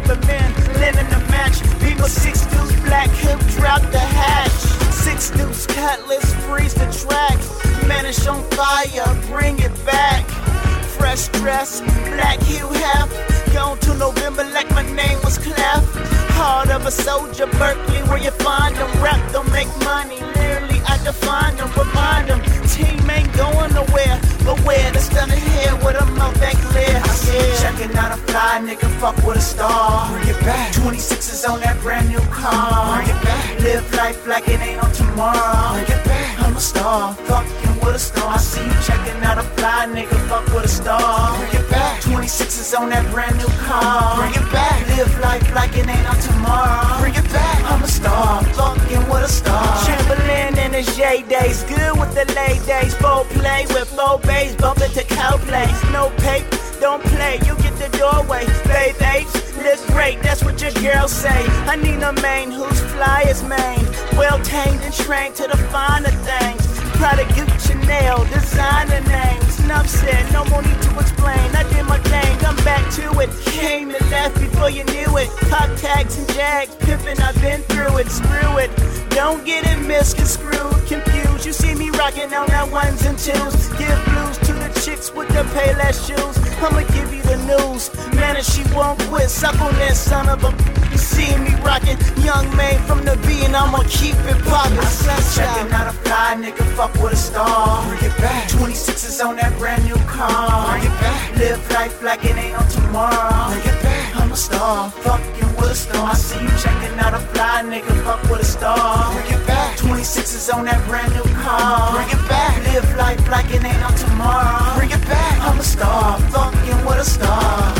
for men, linen to match. Beamer 6 deuce, black hip, drop the hatch. 6 deuce, cutlass, freeze the track. Manish on fire, bring it back. Fresh dress, black hue half. Gone to November like my name was Clef. Heart of a soldier, Berkeley, where you find them. Rap don't make money, literally I define them. Remind them, team ain't going nowhere. But where the stunning hair with a mouth that clear. I said, checking out a fly nigga, fuck with a star. Bring it back. 26 is on that brand new car. Bring it back. Live life like it ain't on tomorrow. Bring it back. I'm a star, fucking with a star. I see you checking out a fly nigga, fuck with a star. Bring it back. 26 is on that brand new car. Bring it back. Live life like it ain't on tomorrow. Bring it back. I'm a star, fucking with a star. Chamberlain in his J days, good with the late days. Full play with 4 bass, bump into cow plays. No paper, don't play, you get the doorway. Babe apes, look great, that's what your girls say. I need a main who's fly as Maine. Well tamed and trained to the finer things. Prada, Gucci, Chanel, designer names. Enough said, no more need to explain. I did my thing, I'm back to it. Came and left before you knew it. Pop tags and jags, pimpin', I've been through it. Screw it, don't get it misconstrued, confused. You see me rockin' on that 1s and 2s. Give blues to the chicks with the Payless shoes. I'ma give you the news, man, and she won't quit. Suck on that son of a. You see me rockin', young man from the V, and I'ma keep it poppin'. Checking out a fly nigga, fuck with a star. Bring it back. 26 is on that brand new car. Bring it back. Live life like it ain't on tomorrow. Bring it back. I'm a star, fucking with a star. I see you checking out a fly nigga, fuck with a star. Bring it back. 26 is on that brand new car. Bring it back. Live life like it ain't on tomorrow. Bring it back. I'm a star, fucking with a star.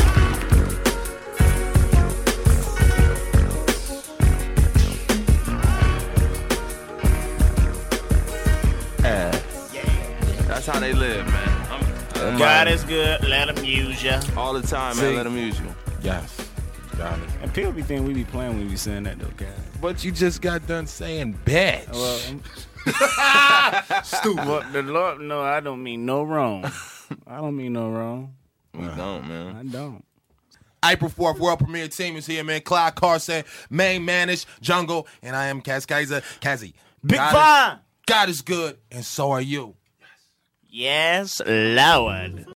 That's how they live, man. God is good, let him use ya. All the time, man, let him use you. Yes. Got it. And people be thinking we be playing when we be saying that, though, guys. But you just got done saying bitch. Well, Stupid. Well, the Lord, no, I don't mean no wrong. I don't mean no wrong. We don't, man. I don't. April 4th, world premiere team is here, man. Clyde Carson, Main Manish, Jungle, and I am Kaz Kaiser. Kazi. Big Fine. God is good, and so are you. Yes, Lord.